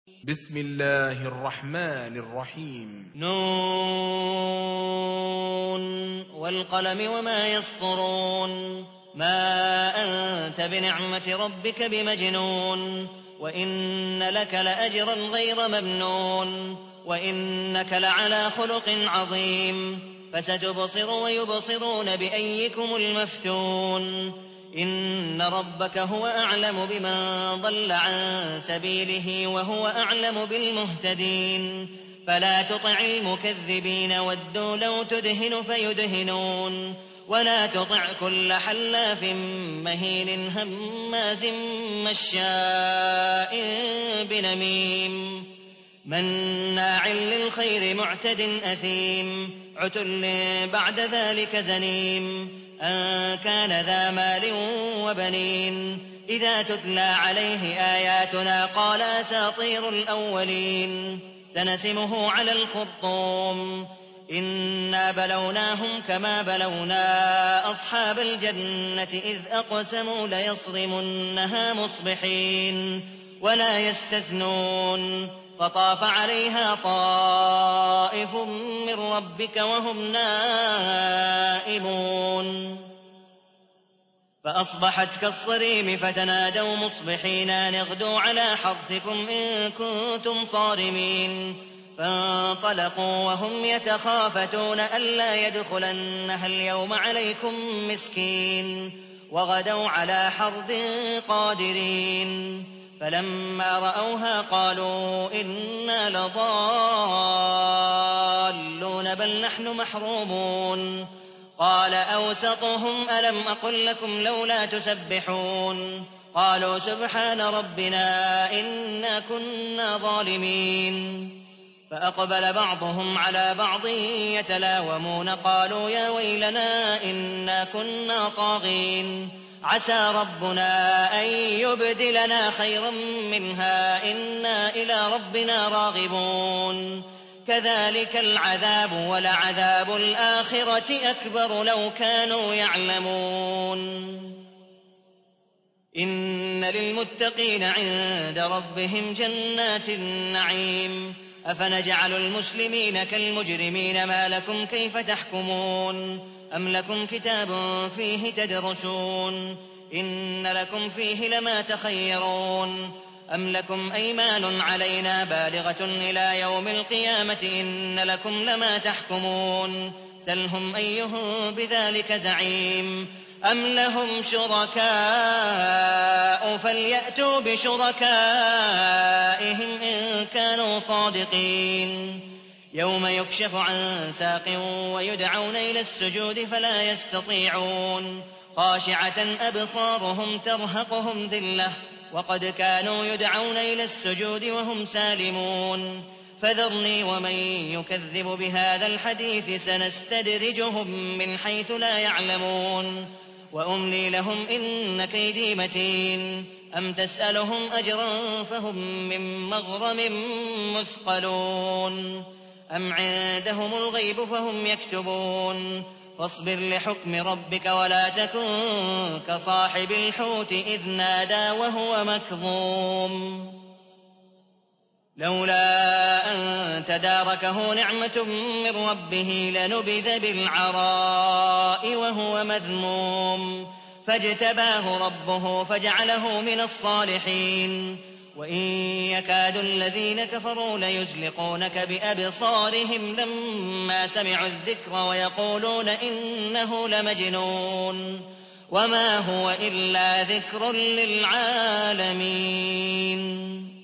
بسم الله الرحمن الرحيم. ن وَالْقَلَمِ وَمَا يَسْطُرُونَ مَا أَنتَ بِنِعْمَةِ رَبِّكَ بِمَجْنُونٍ وَإِنَّ لَكَ لَأَجْرًا غَيْرَ مَمْنُونٍ وَإِنَّكَ لَعَلَىٰ خُلُقٍ عَظِيمٍ فَسَتُبْصِرُ وَيُبْصِرُونَ بِأَيِّكُمُ الْمَفْتُونُ إِنَّ رَبَّكَ هُوَ أَعْلَمُ بِمَن ضَلَّ عَن سَبِيلِهِ وَهُوَ أَعْلَمُ بِالْمُهْتَدِينَ فَلَا تُطِعِ الْمُكَذِّبِينَ وَدُّوا لَوْ تُدْهِنُ فَيُدْهِنُونَ وَلَا تُطِعْ كُلَّ حَلَّافٍ مَّهِينٍ هَمَّازٍ مَّشَّاءٍ بِنَمِيمٍ مَّنَّاعٍ لِّلْخَيْرِ مُعْتَدٍ أَثِيمٍ عُتُلٍّ بَعْدَ ذَٰلِكَ زَنِيمٍ أَن كَانَ ذَا مَالٍ وَبَنِينَ إِذَا تُتْلَىٰ عَلَيْهِ آيَاتُنَا قَالَ أَسَاطِيرُ الْأَوَّلِينَ سَنَسِمُهُ عَلَى الْخُرْطُومِ إِنَّا بَلَوْنَاهُمْ كَمَا بَلَوْنَا أَصْحَابَ الْجَنَّةِ إِذْ أَقْسَمُوا لَيَصْرِمُنَّهَا مُصْبِحِينَ وَلَا يَسْتَثْنُونَ فَطَافَ عَلَيْهَا طَائِفٌ مِّن رَّبِّكَ وَهُمْ نَائِمُونَ فَأَصْبَحَتْ كَالصَّرِيمِ فَتَنَادَوْا مُصْبِحِينَ أَنِ اغْدُوا عَلَىٰ حَرْثِكُمْ إِن كُنتُمْ صَارِمِينَ فَانطَلَقُوا وَهُمْ يَتَخَافَتُونَ أَلَّا يَدْخُلَنَّهَا الْيَوْمَ عَلَيْكُم مِّسْكِينٌ وَغَدَوْا عَلَىٰ حَرْدٍ قَادِرِينَ فَلَمَّا رَأَوْهَا قَالُوا إِنَّا لَضَالُّونَ بَلْ نَحْنُ مَحْرُومُونَ قَالَ أَوْسَطُهُمْ أَلَمْ أَقُل لَّكُمْ لَوْلَا تُسَبِّحُونَ قَالُوا سُبْحَانَ رَبِّنَا إِنَّا كُنَّا ظَالِمِينَ فَأَقْبَلَ بَعْضُهُمْ عَلَىٰ بَعْضٍ يَتَلَاوَمُونَ قَالُوا يَا وَيْلَنَا إِنَّا كُنَّا طَاغِينَ عَسَىٰ رَبُّنَا أَن يُبْدِلَنَا خَيْرًا مِّنْهَا إِنَّا إِلَىٰ رَبِّنَا راغبون كَذَٰلِكَ الْعَذَابُ وَلَعَذَابُ الْآخِرَةِ أَكْبَرُ لَوْ كَانُوا يَعْلَمُونَ إِنَّ لِلْمُتَّقِينَ عِندَ رَبِّهِمْ جَنَّاتِ النَّعِيمِ أَفَنَجْعَلُ الْمُسْلِمِينَ كَالْمُجْرِمِينَ مَا لَكُمْ كَيْفَ تَحْكُمُونَ أَمْ لَكُمْ كِتَابٌ فِيهِ تَدْرُسُونَ إِنَّ لَكُمْ فِيهِ لَمَا تَخَيَّرُونَ أَمْ لَكُمْ أَيْمَانٌ عَلَيْنَا بَالِغَةٌ إِلَىٰ يَوْمِ الْقِيَامَةِ إِنَّ لَكُمْ لَمَا تَحْكُمُونَ سَلْهُمْ أَيُّهُم بِذَٰلِكَ زَعِيمٌ أَمْ لَهُمْ شُرَكَاءُ فَلْيَأْتُوا بِشُرَكَائِهِمْ إِن كَانُوا صَادِقِينَ يَوْمَ يُكْشَفُ عَن سَاقٍ وَيُدْعَوْنَ إِلَى السُّجُودِ فَلَا يَسْتَطِيعُونَ خَاشِعَةً أَبْصَارُهُمْ تَرْهَقُهُمْ ذِلَّةٌ وَقَدْ كَانُوا يُدْعَوْنَ إِلَى السُّجُودِ وَهُمْ سَالِمُونَ فَذَرْنِي وَمَن يُكَذِّبُ بِهَٰذَا الْحَدِيثِ سَنَسْتَدْرِجُهُم مِّنْ حَيْثُ لَا يَعْلَمُونَ وَأُمْلِي لَهُمْ إِنَّ كَيْدِي مَتِينٌ أَمْ تَسْأَلُهُمْ أَجْرًا فَهُم مِّن مَّغْرَمٍ مُّثْقَلُونَ أَمْ عِندَهُمُ الْغَيْبُ فَهُمْ يَكْتُبُونَ فاصبر لحكم ربك ولا تكن كصاحب الحوت إذ نادى وهو مكظوم لولا أن تداركه نعمة من ربه لنبذ بالعراء وهو مذموم فاجتباه ربه فجعله من الصالحين وإن يكاد الذين كفروا ليزلقونك بأبصارهم لما سمعوا الذكر ويقولون إنه لمجنون وما هو إلا ذكر للعالمين